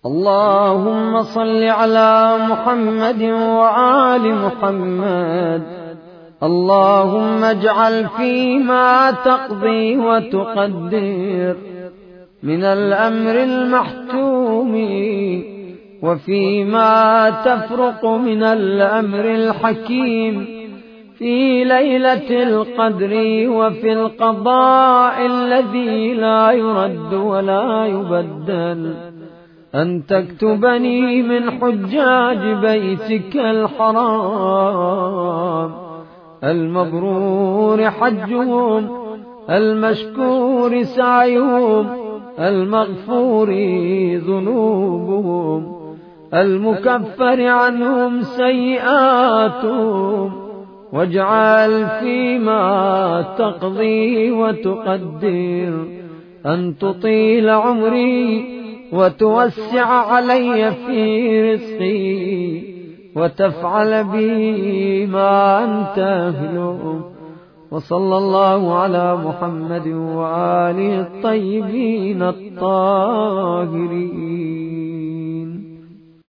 اللهم صل على محمد وآل محمد. اللهم اجعل فيما تقضي وتقدر من الأمر المحتوم وفيما تفرق من الأمر الحكيم في ليلة القدر وفي القضاء الذي لا يرد ولا يبدل، أن تكتبني من حجاج بيتك الحرام المبرور حجهم، المشكور سعيهم، المغفور ذنوبهم، المكفر عنهم سيئاتهم. واجعل فيما تقضي وتقدر أن تطيل عمري وتوسع علي في رزقي وتفعل بي ما أنت أهله. وصلى الله على محمد وآله الطيبين الطاهرين.